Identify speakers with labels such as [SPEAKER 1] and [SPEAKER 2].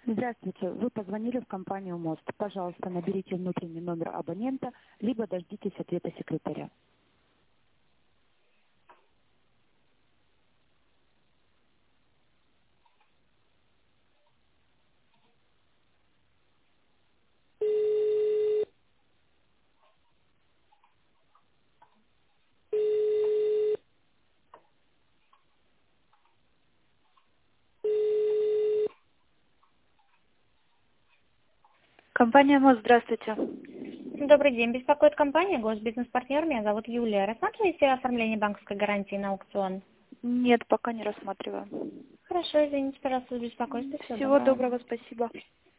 [SPEAKER 1] Здравствуйте. Вы позвонили в компанию МОСТ. Пожалуйста, наберите внутренний номер абонента, либо дождитесь ответа секретаря. Компания МОСТ, здравствуйте.
[SPEAKER 2] Добрый день. Беспокоит компания «Госбизнес-партнер». Меня зовут Юлия. Рассматриваете оформление банковской гарантии на аукцион?
[SPEAKER 1] Нет, пока не рассматриваю.
[SPEAKER 2] Хорошо, извините, пожалуйста, за беспокойство. Всего
[SPEAKER 1] Всего
[SPEAKER 2] доброго.
[SPEAKER 1] доброго, спасибо.